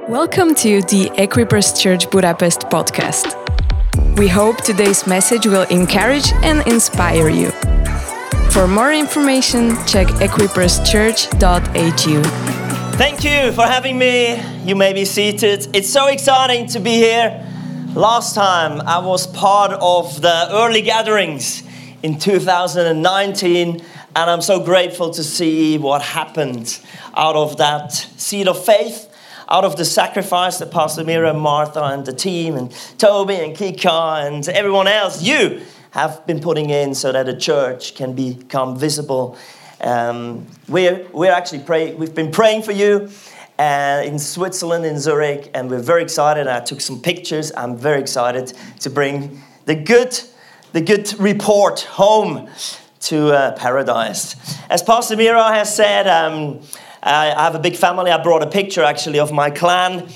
Welcome to the Equippers Church Budapest podcast. We hope today's message will encourage and inspire you. For more information, check equipperschurch.hu. Thank you for having me. You may be seated. It's so exciting to be here. Last time I was part of the early gatherings in 2019, and I'm so grateful to see what happened out of that seed of faith, out of the sacrifice that Pastor Mira and Martha and the team and Toby and Kika and everyone else, you have been putting in so that the church can become visible. We're actually praying. We've been praying for you in Switzerland, in Zurich, and we're very excited. I took some pictures. I'm very excited to bring the good report home to paradise. As Pastor Mira has said, I have a big family. I brought a picture actually of my clan.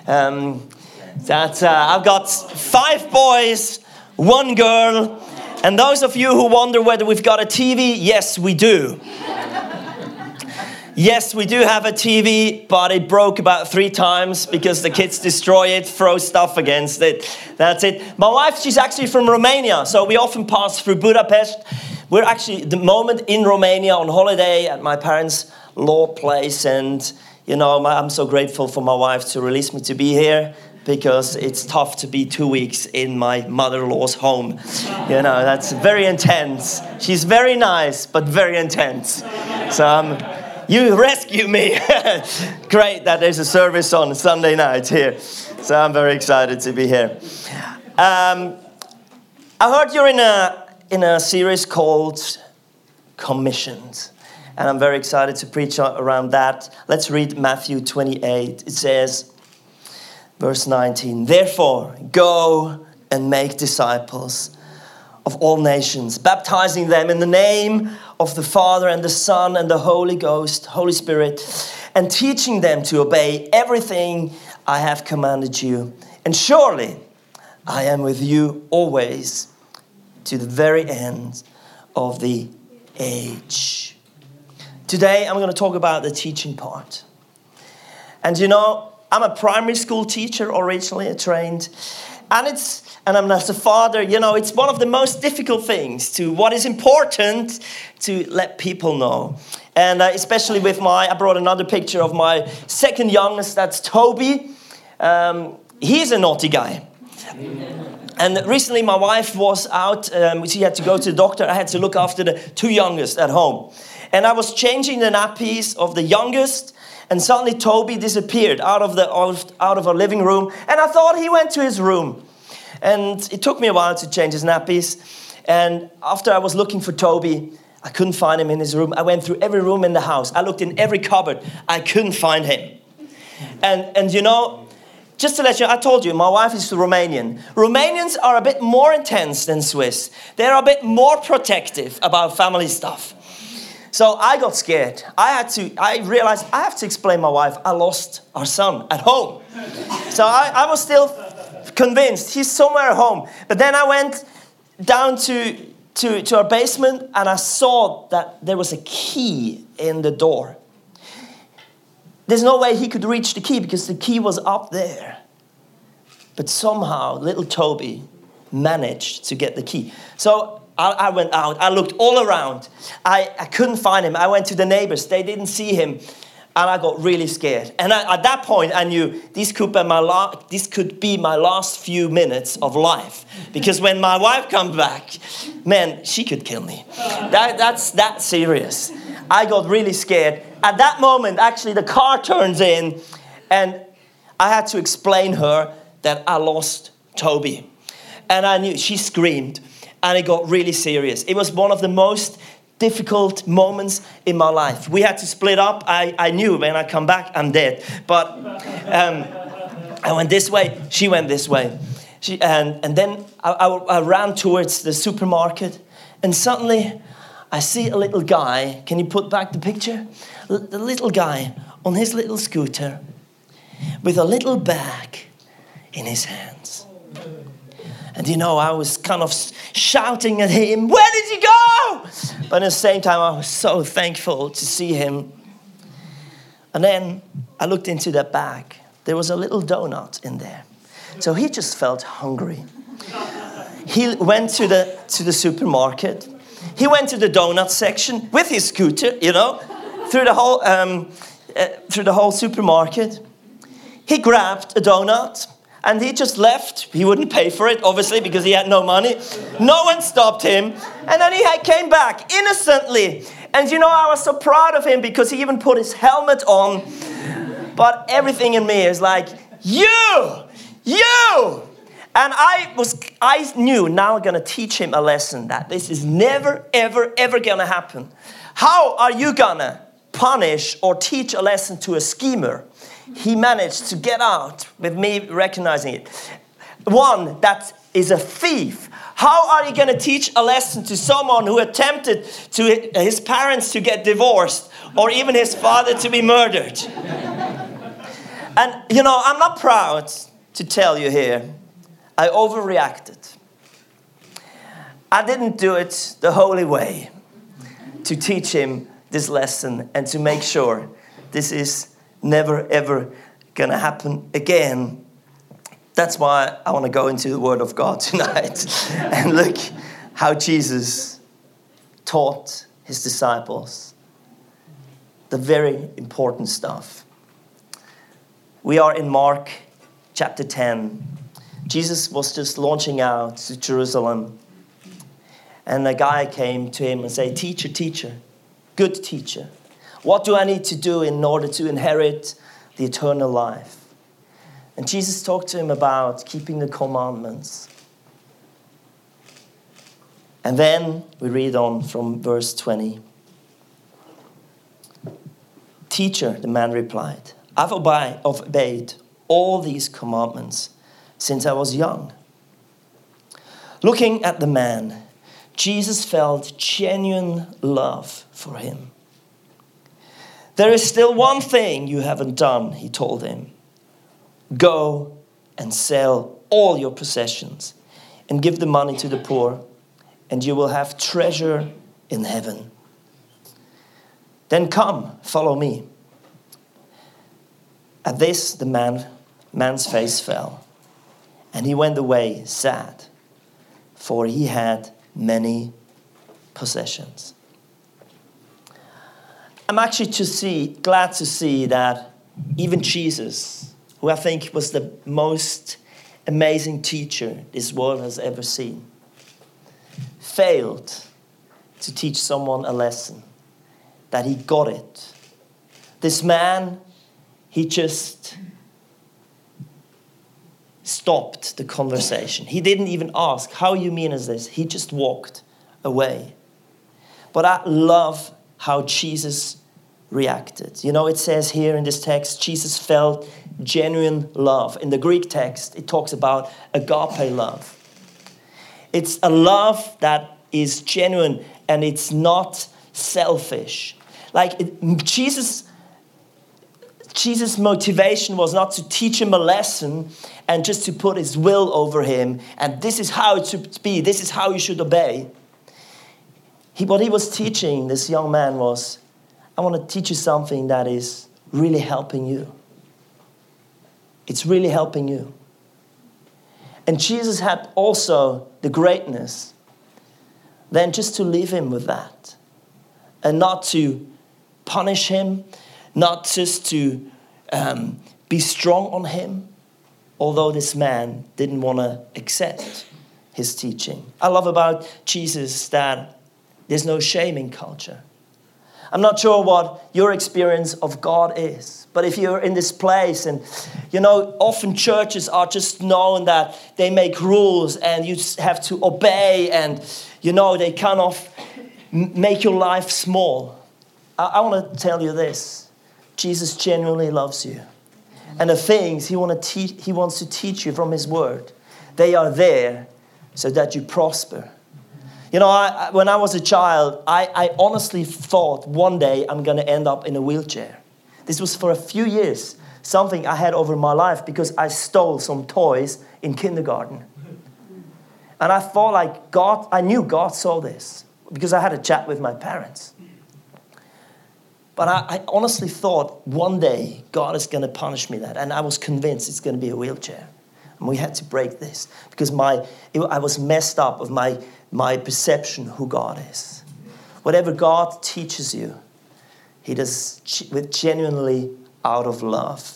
I've got 5 boys, 1 girl. And those of you who wonder whether we've got a TV, yes, we do. Yes, we do have a TV, but it broke about 3 times because the kids destroy it, throw stuff against it. That's it. My wife, she's actually from Romania, so we often pass through Budapest. We're actually at the moment in Romania on holiday at my parents' law place, and you know, I'm so grateful for my wife to release me to be here, because it's tough to be 2 weeks in my mother-in-law's home. You know, that's very intense. She's very nice, but very intense. So you rescue me. Great that there's a service on Sunday night here. So I'm very excited to be here. I heard you're in a series called Commissioned. And I'm very excited to preach around that. Let's read Matthew 28. It says, verse 19, "Therefore, go and make disciples of all nations, baptizing them in the name of the Father and the Son and the Holy Ghost, Holy Spirit, and teaching them to obey everything I have commanded you. And surely I am with you always to the very end of the age." Today, I'm going to talk about the teaching part. And you know, I'm a primary school teacher originally, trained. And I'm as a father, you know, it's one of the most difficult things what is important to let people know. And especially with I brought another picture of my second youngest, that's Toby. He's a naughty guy. And recently my wife was out, she had to go to the doctor. I had to look after the 2 youngest at home. And I was changing the nappies of the youngest, and suddenly Toby disappeared out of our living room, and I thought he went to his room. And it took me a while to change his nappies. And after I was looking for Toby, I couldn't find him in his room. I went through every room in the house. I looked in every cupboard. I couldn't find him. And you know, just to let you know, I told you, my wife is Romanian. Romanians are a bit more intense than Swiss. They're a bit more protective about family stuff. So I got scared. I realized I have to explain my wife. I lost our son at home. So I was still convinced he's somewhere at home. But then I went down to our basement, and I saw that there was a key in the door. There's no way he could reach the key because the key was up there. But somehow little Toby managed to get the key. So I went out. I looked all around. I couldn't find him. I went to the neighbors. They didn't see him. And I got really scared. And at that point, I knew this could be my last few minutes of life. Because when my wife comes back, man, she could kill me. That's that serious. I got really scared. At that moment, actually, the car turns in. And I had to explain her that I lost Toby. And I knew, she screamed. And it got really serious. It was one of the most difficult moments in my life. We had to split up. I knew when I come back, I'm dead. But I went this way. She went this way. And then I ran towards the supermarket. And suddenly, I see a little guy. Can you put back the picture? The little guy on his little scooter with a little bag in his hands. And you know, I was kind of shouting at him, "Where did you go?" But at the same time, I was so thankful to see him. And then I looked into that bag. there was a little donut in there. So he just felt hungry. He went to the supermarket. He went to the donut section with his scooter, through the whole supermarket. He grabbed a donut and he just left. He wouldn't pay for it, obviously, because he had no money. No one stopped him. And then he came back innocently. And I was so proud of him because he even put his helmet on. But everything in me is like, you! And I knew now I'm going to teach him a lesson that this is never, ever, ever going to happen. How are you going to punish or teach a lesson to a schemer? He managed to get out with me recognizing it. One that is a thief. How are you going to teach a lesson to someone who attempted to his parents to get divorced or even his father to be murdered? And, I'm not proud to tell you here, I overreacted. I didn't do it the holy way to teach him this lesson and to make sure this is never, ever going to happen again. That's why I want to go into the Word of God tonight and look how Jesus taught his disciples the very important stuff. We are in Mark chapter 10. Jesus was just launching out to Jerusalem. And a guy came to him and said, Teacher, good teacher, what do I need to do in order to inherit the eternal life? And Jesus talked to him about keeping the commandments. And then we read on from verse 20. Teacher, the man replied, I've obeyed all these commandments since I was young. Looking at the man, Jesus felt genuine love for him. There is still one thing you haven't done, he told him. Go and sell all your possessions and give the money to the poor, and you will have treasure in heaven. Then come, follow me. At this, the man's face fell, and he went away sad, for he had many possessions. I'm actually glad to see that even Jesus, who I think was the most amazing teacher this world has ever seen, failed to teach someone a lesson, that he got it. This man, he just stopped the conversation. He didn't even ask, how you mean is this? He just walked away. But I love how Jesus reacted. It says here in this text, Jesus felt genuine love. In the Greek text, it talks about agape love. It's a love that is genuine and it's not selfish. Jesus' motivation was not to teach him a lesson and just to put his will over him. And this is how it should be. This is how you should obey. What he was teaching this young man was, I want to teach you something that is really helping you. It's really helping you. And Jesus had also the greatness then just to leave him with that. And not to punish him, not just to be strong on him, although this man didn't want to accept his teaching. I love about Jesus that there's no shame in culture. I'm not sure what your experience of God is, but if you're in this place and, often churches are just known that they make rules and you just have to obey and, they kind of make your life small. I want to tell you this. Jesus genuinely loves you. And the things he wants to teach you from his word, they are there so that you prosper. When I was a child, I honestly thought one day I'm going to end up in a wheelchair. This was for a few years, something I had over my life because I stole some toys in kindergarten. And I thought I knew God saw this because I had a chat with my parents. But I honestly thought one day God is going to punish me that. And I was convinced it's going to be a wheelchair. And we had to break this because I was messed up of my perception who God is. Whatever God teaches you, he does with genuinely out of love.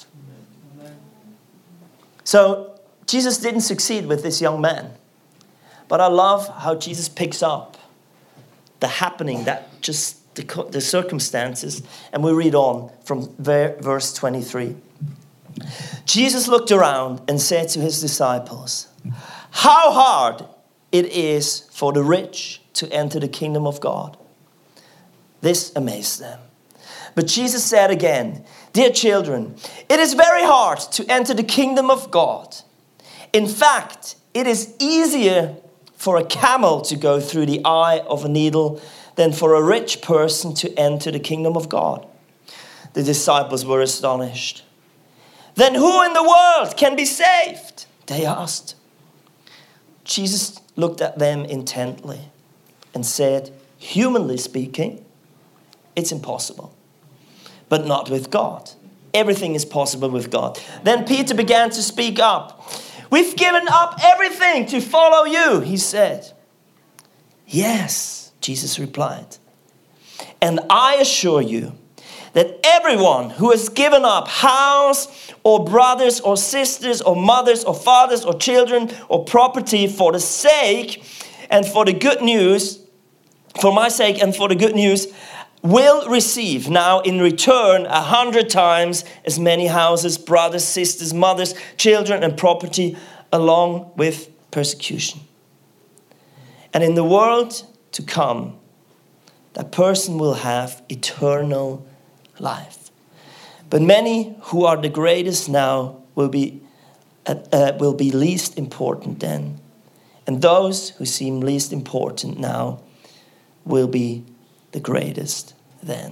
So Jesus didn't succeed with this young man. But I love how Jesus picks up the happening, that just the circumstances. And we read on from verse 23. Jesus looked around and said to his disciples, "How hard it is for the rich to enter the kingdom of God." This amazed them. But Jesus said again, "Dear children, it is very hard to enter the kingdom of God. In fact, it is easier for a camel to go through the eye of a needle than for a rich person to enter the kingdom of God." The disciples were astonished. "Then who in the world can be saved?" they asked. Jesus looked at them intently and said, "Humanly speaking, it's impossible, but not with God. Everything is possible with God." Then Peter began to speak up. "We've given up everything to follow you," he said. "Yes," Jesus replied, "and I assure you that everyone who has given up house or brothers or sisters or mothers or fathers or children or property for the sake and for the good news, for my sake and for the good news, will receive now in return 100 times as many houses, brothers, sisters, mothers, children, and property, along with persecution. And in the world to come, that person will have eternal life. But many who are the greatest now will be least important then. And those who seem least important now will be the greatest then.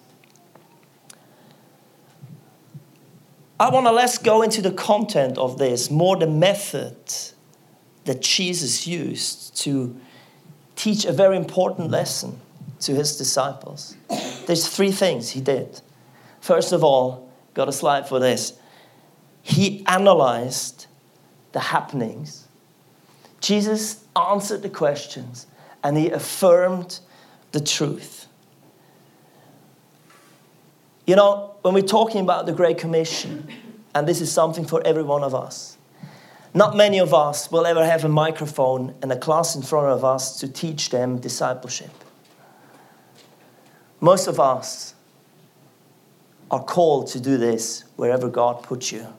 I want to let's go into the content of this, more the method that Jesus used to teach a very important lesson to his disciples. There's 3 things he did. First of all, got a slide for this. He analyzed the happenings. Jesus answered the questions and he affirmed the truth. You know, when we're talking about the Great Commission, and this is something for every one of us, not many of us will ever have a microphone and a class in front of us to teach them discipleship. Most of us are called to do this wherever God puts you.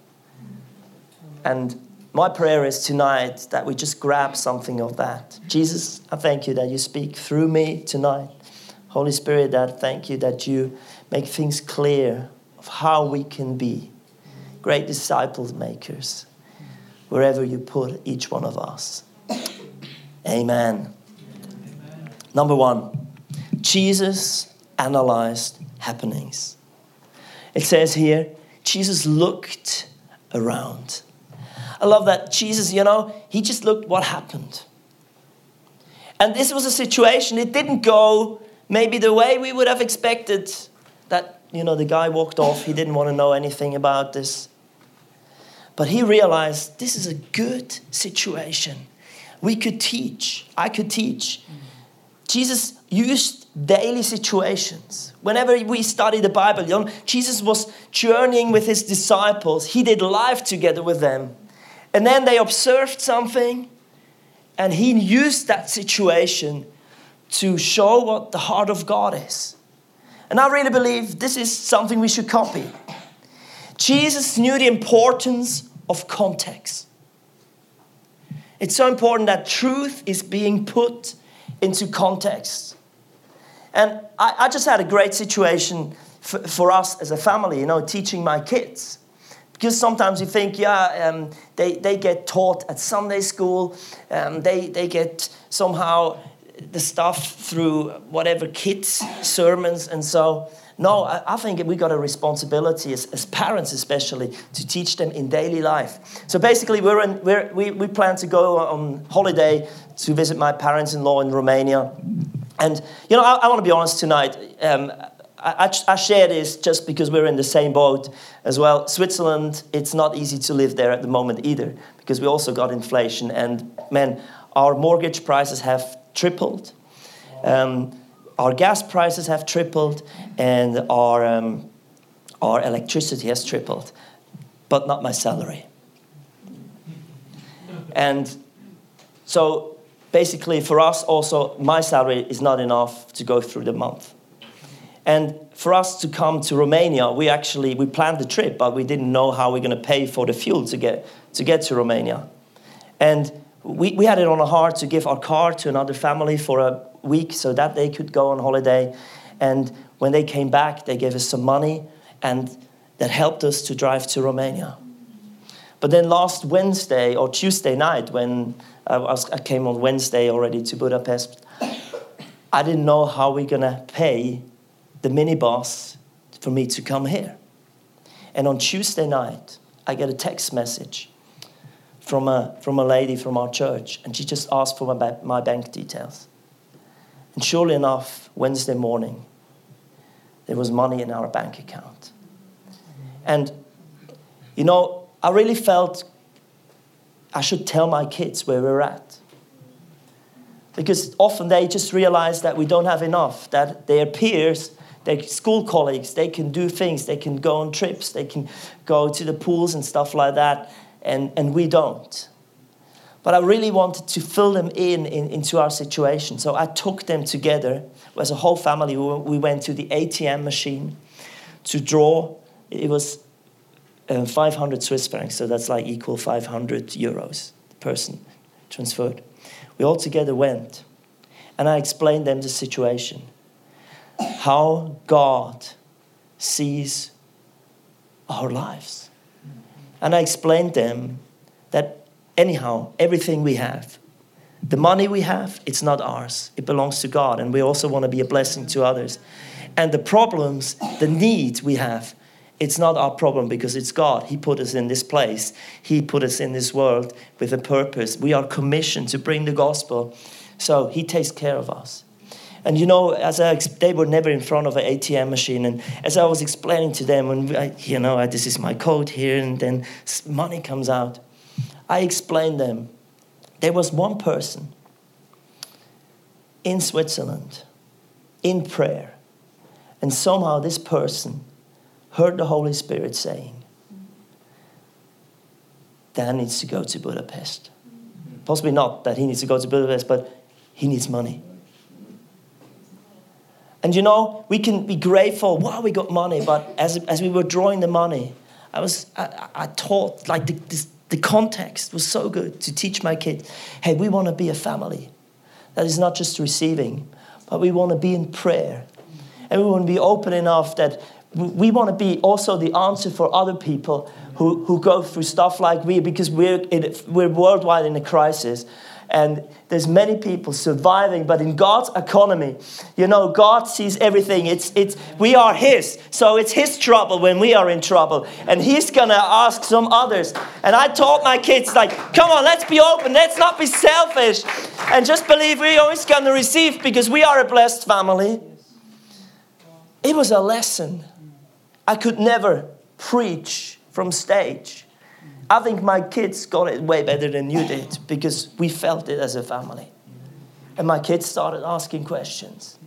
And my prayer is tonight that we just grab something of that. Jesus, I thank you that you speak through me tonight. Holy Spirit, I thank you that you make things clear of how we can be great disciple makers wherever you put each one of us. Amen. Number 1, Jesus analyzed happenings. It says here, Jesus looked around. I love that Jesus, he just looked what happened. And this was a situation, it didn't go maybe the way we would have expected. That, the guy walked off, he didn't want to know anything about this. But he realized this is a good situation. We could teach, I could teach. Jesus used daily situations. Whenever we study the Bible, Jesus was journeying with his disciples. He did life together with them. And then they observed something, and he used that situation to show what the heart of God is. And I really believe this is something we should copy. Jesus knew the importance of context. It's so important that truth is being put into context. And I just had a great situation for us as a family, teaching my kids. Because sometimes you think, they get taught at Sunday school, they get somehow the stuff through whatever kids' sermons. And so, no, I think we got a responsibility as parents especially to teach them in daily life. So basically we plan to go on holiday to visit my parents-in-law in Romania. And, I want to be honest tonight. I share this just because we're in the same boat as well. Switzerland, it's not easy to live there at the moment either, because we also got inflation. And man, our mortgage prices have tripled. Our gas prices have tripled, and our electricity has tripled, but not my salary. And so basically for us also, my salary is not enough to go through the month. And for us to come to Romania, we planned the trip, but we didn't know how we're going to pay for the fuel to get to Romania. And we had it on our heart to give our car to another family for a week so that they could go on holiday. And when they came back, they gave us some money, and that helped us to drive to Romania. But then last Wednesday or Tuesday night, when I came on Wednesday already to Budapest, I didn't know how we're going to pay the minibus for me to come here. And on Tuesday night, I get a text message from a lady from our church, and she just asked for my bank details. And surely enough, Wednesday morning, there was money in our bank account. And, you know, I really felt I should tell my kids where we're at. Because often they just realize that we don't have enough, that their peers, their school colleagues, they can do things, they can go on trips, they can go to the pools and stuff like that, and we don't. But I really wanted to fill them into our situation. So I took them together as a whole family. We went to the ATM machine to draw. It was 500 Swiss francs, so that's like equal 500 euros per person transferred. We all together went, and I explained them the situation, how God sees our lives. And I explained them that anyhow, everything we have, the money we have, it's not ours. It belongs to God, and we also want to be a blessing to others. And the problems, the needs we have, it's not our problem because it's God. He put us in this place. He put us in this world with a purpose. We are commissioned to bring the gospel. So he takes care of us. And you know, they were never in front of an ATM machine. And as I was explaining to them, and this is my code here, and then money comes out. I explained them. There was one person in Switzerland in prayer. And somehow this person heard the Holy Spirit saying, Dan needs to go to Budapest. Possibly not that he needs to go to Budapest, but he needs money. And you know, we can be grateful, wow, we got money, but as we were drawing the money, I taught, like the context was so good to teach my kids, hey, we want to be a family that is not just receiving, but we want to be in prayer. And we want to be open enough that we want to be also the answer for other people who go through stuff like we, because we're worldwide in a crisis. And there's many people surviving, but in God's economy, you know, God sees everything. We are His, so it's His trouble when we are in trouble, and He's gonna ask some others. And I taught my kids, like, come on, let's be open, let's not be selfish, and just believe we're always gonna receive because we are a blessed family. It was a lesson. I could never preach from stage. I think my kids got it way better than you did because we felt it as a family. And my kids started asking questions.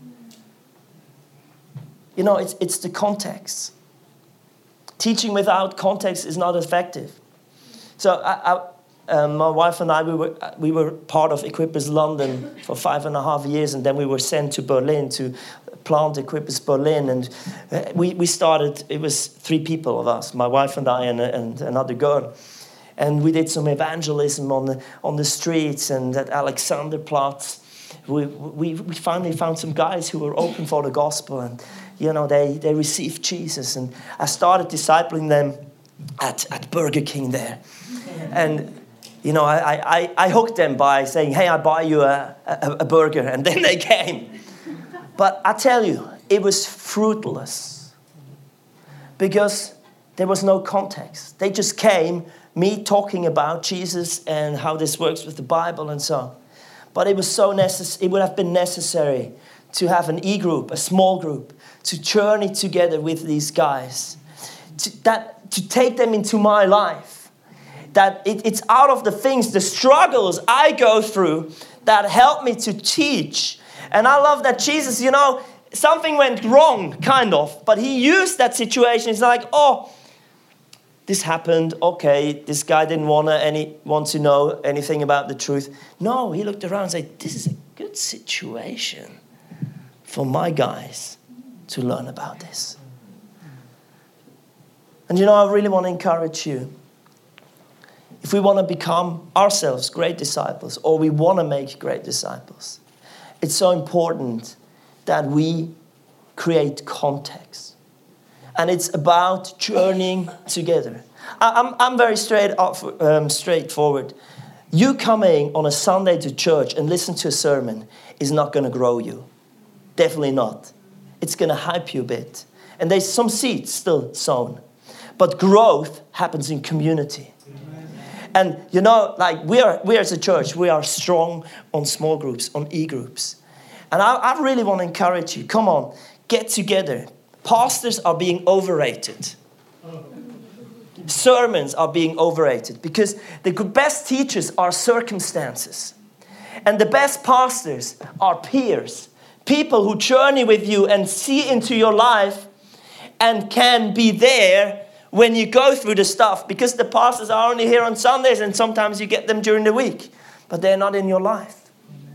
You know, it's the context. Teaching without context is not effective. So my wife and I, we were part of Equippers London for 5.5 years, and then we were sent to Berlin to plant Equippers Berlin, and we started. It was 3 people of us, my wife and I, and another girl, and we did some evangelism on the streets and at Alexanderplatz. We finally found some guys who were open for the gospel, and you know they received Jesus, and I started discipling them at Burger King there, and. You know, I hooked them by saying, hey, I buy you a burger. And then they came. But I tell you, it was fruitless. Because there was no context. They just came, me talking about Jesus and how this works with the Bible and so on. But it was so necessary. It would have been necessary to have an e-group, a small group, to journey together with these guys, to take them into my life. That it's out of the things, the struggles I go through that help me to teach. And I love that Jesus, something went wrong, kind of, but he used that situation. It's like, oh, this happened, okay, this guy didn't want to know anything about the truth. No, he looked around and said, this is a good situation for my guys to learn about this. And I really want to encourage you. If we want to become ourselves great disciples, or we want to make great disciples, it's so important that we create context. And it's about journeying together. I'm very straightforward. You coming on a Sunday to church and listen to a sermon is not going to grow you. Definitely not. It's going to hype you a bit. And there's some seeds still sown. But growth happens in community. And we as a church, we are strong on small groups, on e-groups. And I really want to encourage you, come on, get together. Pastors are being overrated. Sermons are being overrated because the best teachers are circumstances. And the best pastors are peers. People who journey with you and see into your life and can be there when you go through the stuff. Because the pastors are only here on Sundays and sometimes you get them during the week. But they're not in your life.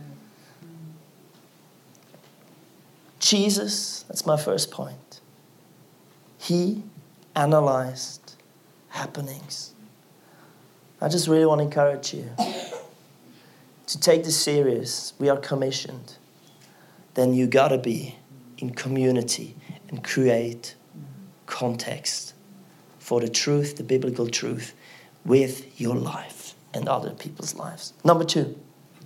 Jesus, that's my first point. He analyzed happenings. I just really want to encourage you to take this serious. We are commissioned. Then you gotta be in community and create context for the truth, the biblical truth, with your life and other people's lives. Number 2,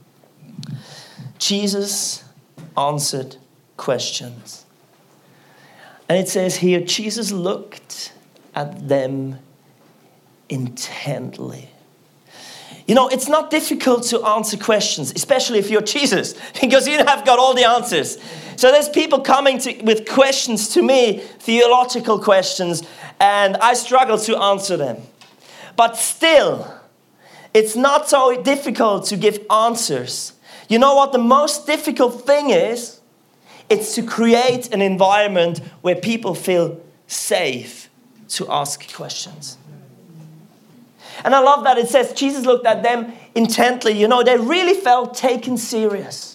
Jesus answered questions. And it says here, Jesus looked at them intently. It's not difficult to answer questions, especially if you're Jesus, because you have got all the answers. So there's people coming with questions to me, theological questions, and I struggle to answer them. But still, it's not so difficult to give answers. You know what the most difficult thing is? It's to create an environment where people feel safe to ask questions. And I love that it says Jesus looked at them intently. They really felt taken serious.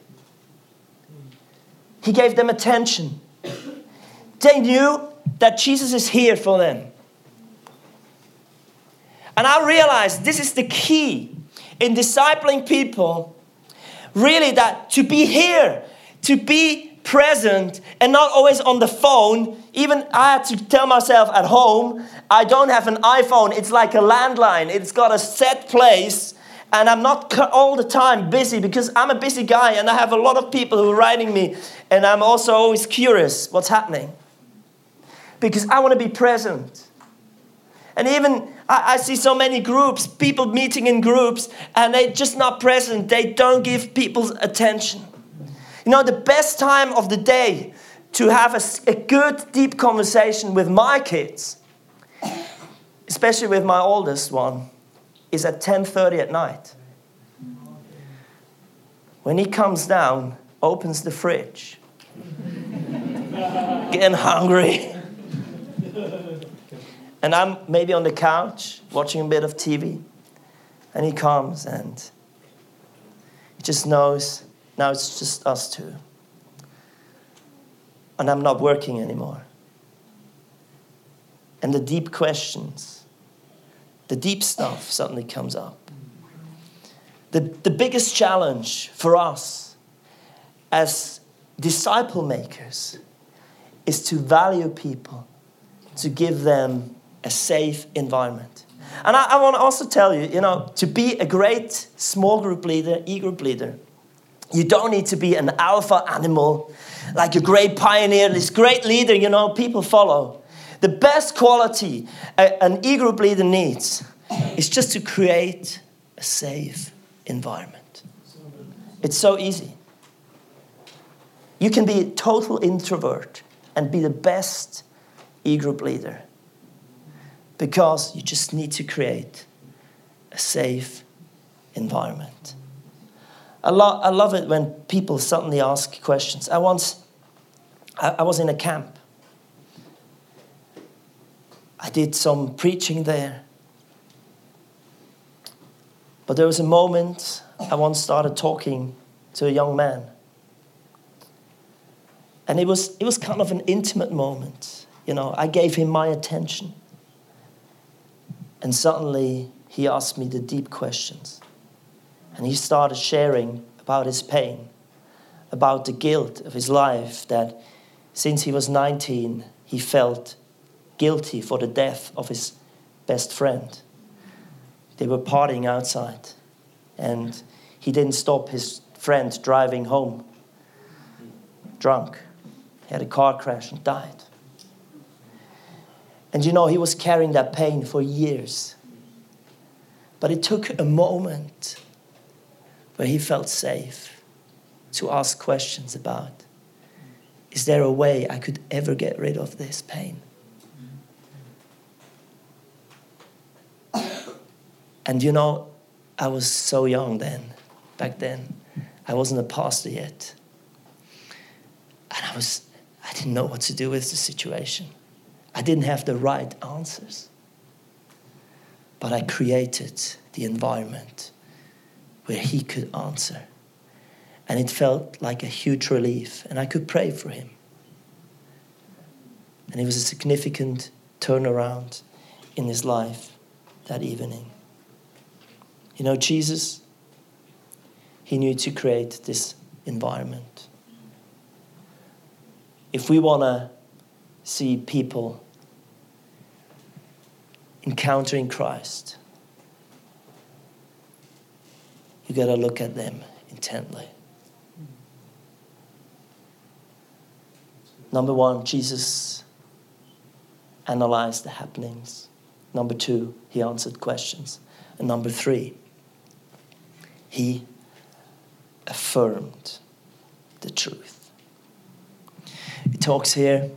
He gave them attention. They knew that Jesus is here for them. And I realized this is the key in discipling people. Really, that to be here, to be present and not always on the phone. Even I had to tell myself at home, I don't have an iPhone. It's like a landline. It's got a set place. And I'm not all the time busy because I'm a busy guy and I have a lot of people who are writing me. And I'm also always curious what's happening. Because I want to be present. And even I see so many groups, people meeting in groups, and they're just not present. They don't give people's attention. The best time of the day to have a good, deep conversation with my kids, especially with my oldest one, is at 10:30 at night. When he comes down, opens the fridge, getting hungry. And I'm maybe on the couch watching a bit of TV. And he comes and he just knows now it's just us two. And I'm not working anymore. And the deep questions, the deep stuff suddenly comes up. The biggest challenge for us as disciple makers is to value people, to give them a safe environment. And I want to also tell you, to be a great small group leader, e-group leader, you don't need to be an alpha animal, like a great pioneer, this great leader, people follow. The best quality an e-group leader needs is just to create a safe environment. It's so easy. You can be a total introvert and be the best e-group leader because you just need to create a safe environment. I love it when people suddenly ask questions. I was in a camp. I did some preaching there. But there was a moment I once started talking to a young man. And it was kind of an intimate moment. You know, I gave him my attention. And suddenly he asked me the deep questions. And he started sharing about his pain, about the guilt of his life, that since he was 19, he felt guilty for the death of his best friend. They were partying outside, and he didn't stop his friend driving home drunk. He had a car crash and died. And you know, he was carrying that pain for years. But it took a moment where he felt safe to ask questions about, is there a way I could ever get rid of this pain? And you know, I was so young back then. I wasn't a pastor yet. And I didn't know what to do with the situation. I didn't have the right answers. But I created the environment where he could answer. And it felt like a huge relief. And I could pray for him. And it was a significant turnaround in his life that evening. You know, Jesus, he knew to create this environment. If we want to see people encountering Christ, you got to look at them intently. Number one, Jesus analyzed the happenings. Number two, he answered questions. And number three, he affirmed the truth. It talks here,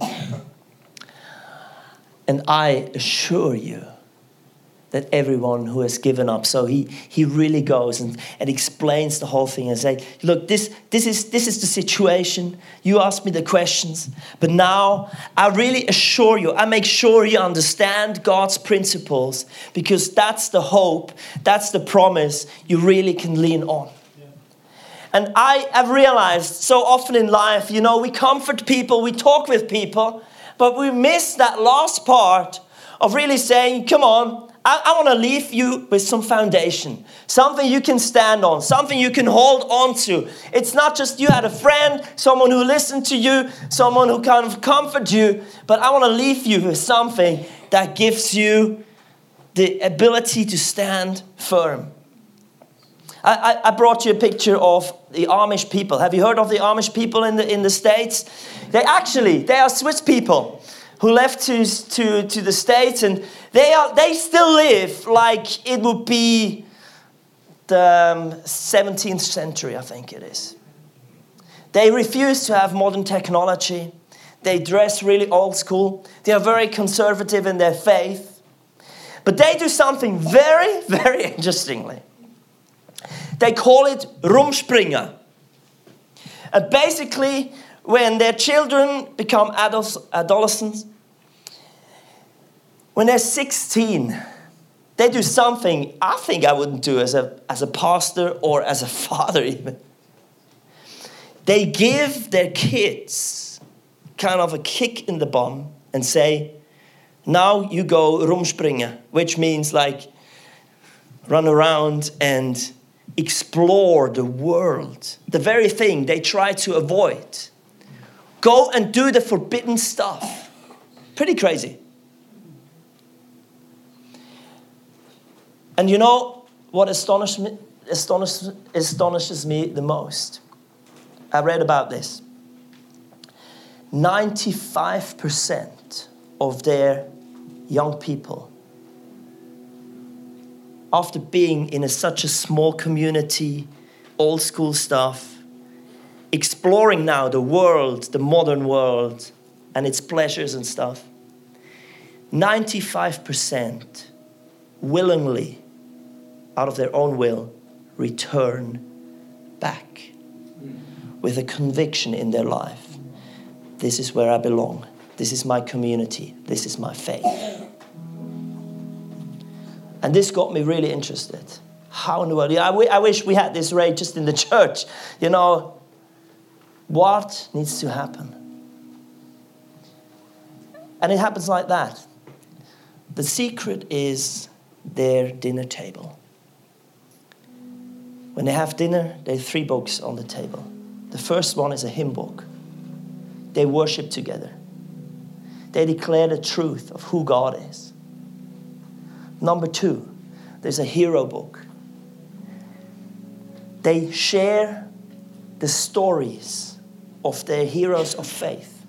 and I assure you that everyone who has given up. So he really goes and explains the whole thing and say, look, this is the situation. You asked me the questions, but now I really assure you, I make sure you understand God's principles, because that's the hope, that's the promise you really can lean on. Yeah. And I have realized so often in life, you know, we comfort people, we talk with people, but we miss that last part of really saying, come on, I want to leave you with some foundation, something you can stand on, something you can hold on to. It's not just you had a friend, someone who listened to you, someone who kind of comforted you, but I want to leave you with something that gives you the ability to stand firm. I brought you a picture of the Amish people. Have you heard of the Amish people in the States? They are Swiss people who left to the States, and they still live like it would be the 17th century, I think it is. They refuse to have modern technology. They dress really old school. They are very conservative in their faith. But they do something very, very interestingly. They call it Rumspringen. And basically, when their children become adolescents, when they're 16, they do something I think I wouldn't do as a pastor or as a father even. They give their kids kind of a kick in the bum and say, now you go Rumspringen, which means like run around and explore the world. The very thing they try to avoid. Go and do the forbidden stuff. Pretty crazy. And you know what astonishes me the most? I read about this. 95% of their young people, after being in such a small community, old school stuff, exploring now the world, the modern world, and its pleasures and stuff, 95% willingly, out of their own will, return back with a conviction in their life. This is where I belong. This is my community. This is my faith. And this got me really interested. How in the world? I wish we had this rate just in the church. You know, what needs to happen? And it happens like that. The secret is their dinner table. When they have dinner, there are 3 books on the table. The first one is a hymn book. They worship together. They declare the truth of who God is. Number 2, there's a hero book. They share the stories of their heroes of faith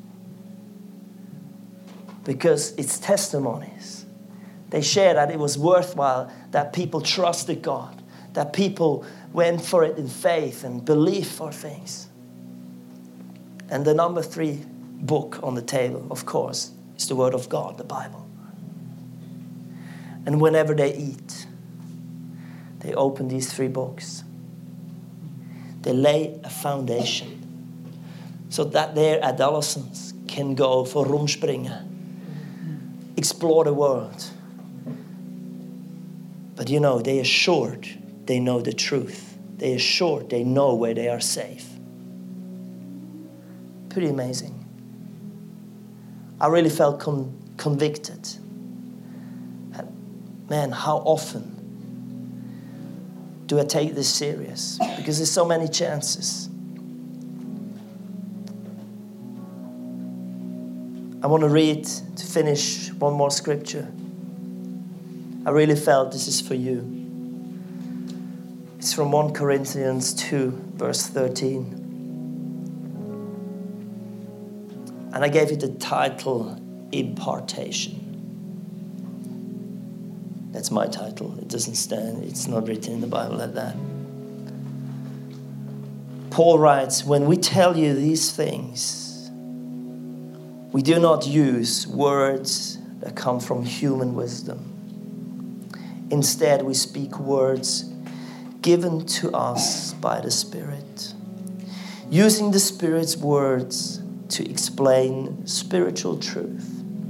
because it's testimonies. They share that it was worthwhile, that people trusted God, that people went for it in faith and belief for things. And the number 3 book on the table, of course, is the Word of God, the Bible. And whenever they eat, they open these 3 books. They lay a foundation so that their adolescents can go for rumspringen, explore the world. But you know, they are assured they know the truth. They are assured they know where they are safe. Pretty amazing. I really felt convicted. Man, how often do I take this serious? Because there's so many chances. I want to read, to finish, one more scripture. I really felt this is for you. It's from 1 Corinthians 2, verse 13. And I gave it the title, Impartation. That's my title. It doesn't stand, it's not written in the Bible like that. Paul writes, when we tell you these things, we do not use words that come from human wisdom. Instead, we speak words given to us by the Spirit, using the Spirit's words to explain spiritual truth.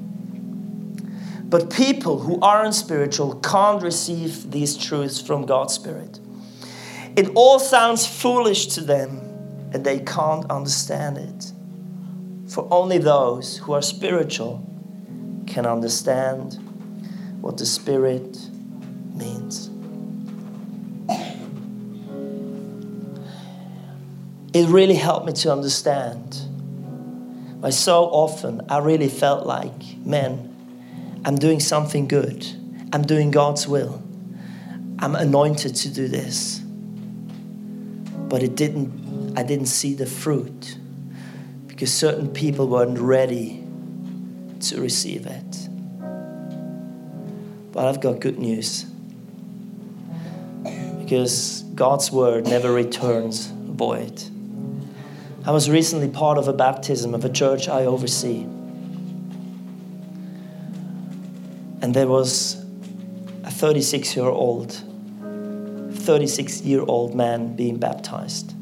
But people who aren't spiritual can't receive these truths from God's Spirit. It all sounds foolish to them, and they can't understand it. For only those who are spiritual can understand what the Spirit means. It really helped me to understand why so often I really felt like, man, I'm doing something good. I'm doing God's will. I'm anointed to do this. But I didn't see the fruit because certain people weren't ready to receive it. But I've got good news. Because God's word never returns void. I was recently part of a baptism of a church I oversee. And there was a 36-year-old man being baptized.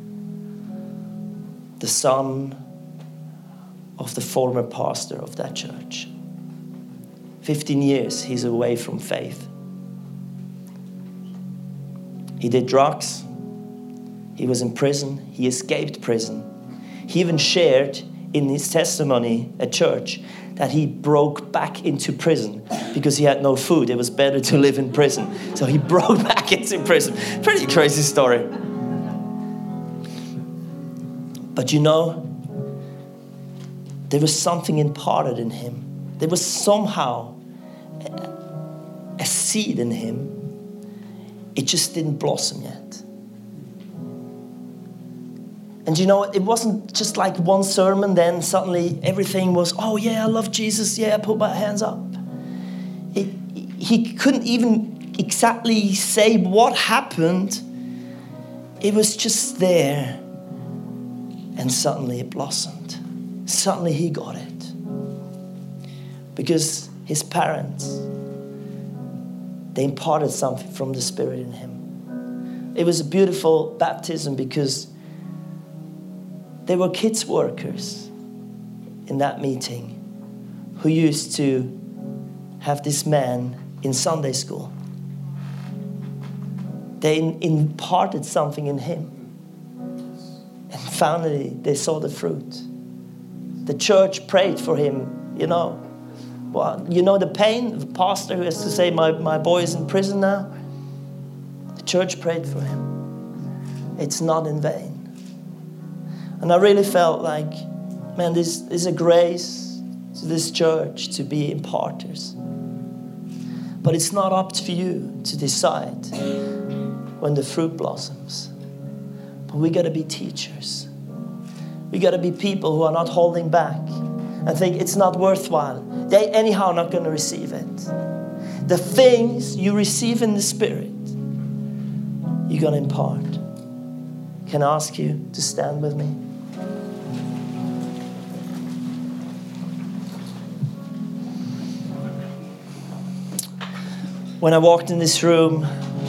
The son of the former pastor of that church. 15 years he's away from faith. He did drugs. He was in prison. He escaped prison. He even shared in his testimony at church that he broke back into prison because he had no food. It was better to live in prison. So he broke back into prison. Pretty crazy story. But you know, there was something imparted in him. There was somehow a seed in him. It just didn't blossom yet. And you know, it wasn't just like one sermon, then suddenly everything was, oh yeah, I love Jesus, yeah, I put my hands up. He couldn't even exactly say what happened. It was just there. And suddenly it blossomed. Suddenly he got it. Because his parents, they imparted something from the Spirit in him. It was a beautiful baptism because they were kids workers in that meeting who used to have this man in Sunday school. They imparted something in him. And finally, they saw the fruit. The church prayed for him, you know. Well, you know the pain of the pastor who has to say, my boy is in prison now? The church prayed for him. It's not in vain. And I really felt like, man, this is a grace to this church to be imparters. But it's not up to you to decide when the fruit blossoms. But we got to be teachers. We got to be people who are not holding back and think it's not worthwhile. They anyhow not going to receive it. The things you receive in the Spirit, you're going to impart. Can I ask you to stand with me? When I walked in this room,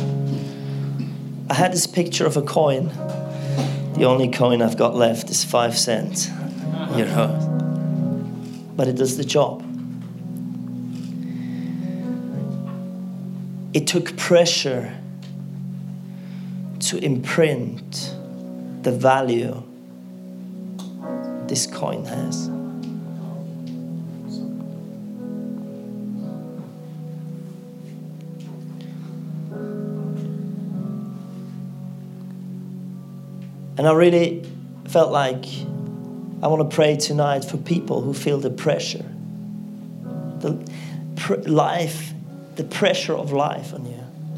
I had this picture of a coin. The only coin I've got left is 5 cents. You know. But it does the job. It took pressure to imprint the value this coin has. And I really felt like I want to pray tonight for people who feel the pressure. The pressure of life on you.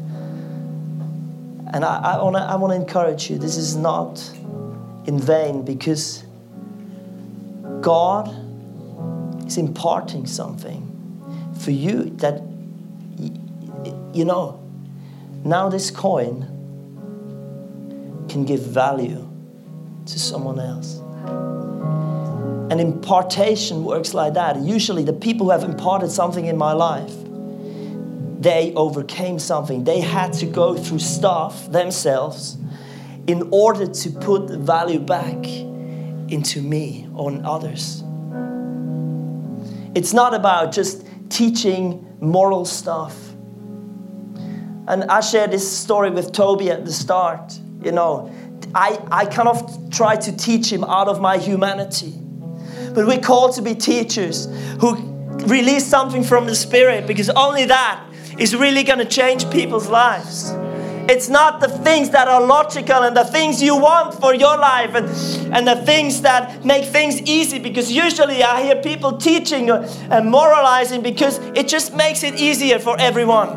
And I want to encourage you. This is not in vain because God is imparting something for you that, you know, now this coin can give value to someone else. And impartation works like that. Usually the people who have imparted something in my life, they overcame something. They had to go through stuff themselves in order to put the value back into me or in others. It's not about just teaching moral stuff. And I shared this story with Toby at the start. You know, I kind of tried to teach him out of my humanity. But we're called to be teachers who release something from the Spirit, because only that is really going to change people's lives. It's not the things that are logical and the things you want for your life and the things that make things easy, because usually I hear people teaching and moralizing because it just makes it easier for everyone.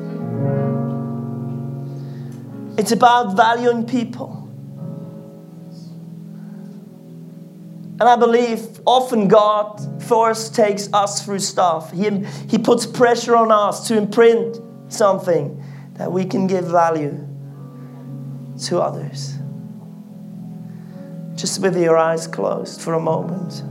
It's about valuing people. And I believe often God first takes us through stuff. He puts pressure on us to imprint something that we can give value to others. Just with your eyes closed for a moment.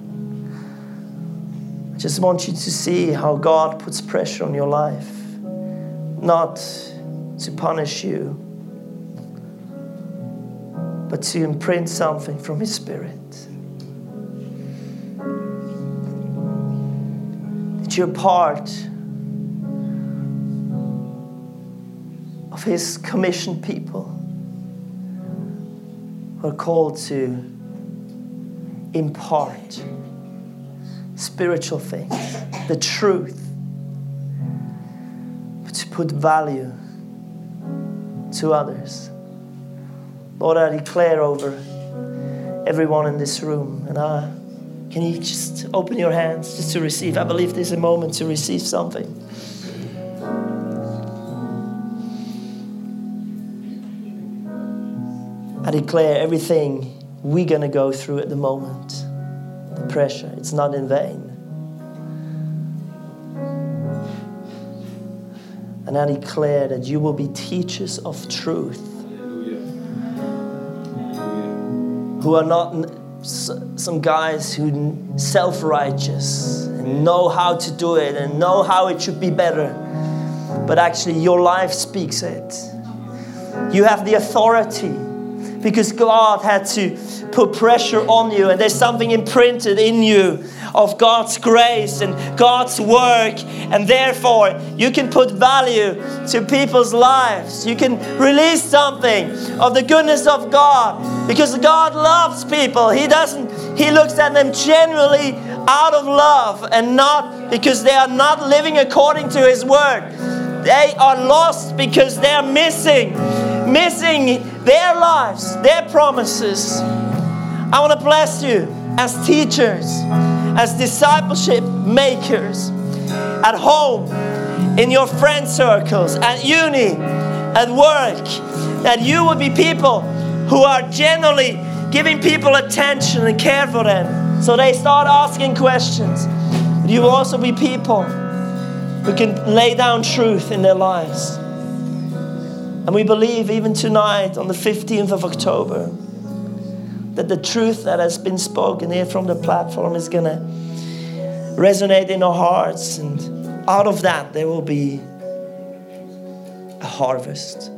I just want you to see how God puts pressure on your life. Not to punish you, but to imprint something from His Spirit. That you're part of His commissioned people who are called to impart spiritual things, the truth, but to put value to others. Lord, I declare over everyone in this room, and can you just open your hands just to receive? I believe there's a moment to receive something. I declare everything we're going to go through at the moment, the pressure, it's not in vain. And I declare that you will be teachers of truth, who are not some guys who self-righteous and know how to do it and know how it should be better, but actually your life speaks it. You have the authority because God had to put pressure on you, and there's something imprinted in you of God's grace and God's work, and therefore you can put value to people's lives. You can release something of the goodness of God because God loves people. He looks at them genuinely out of love and not because they are not living according to His word. They are lost because they are missing their lives, their promises. I want to bless you as teachers, as discipleship makers, at home, in your friend circles, at uni, at work, that you will be people who are genuinely giving people attention and care for them so they start asking questions. But you will also be people who can lay down truth in their lives. And we believe even tonight on the 15th of October that the truth that has been spoken here from the platform is going to resonate in our hearts, and out of that there will be a harvest.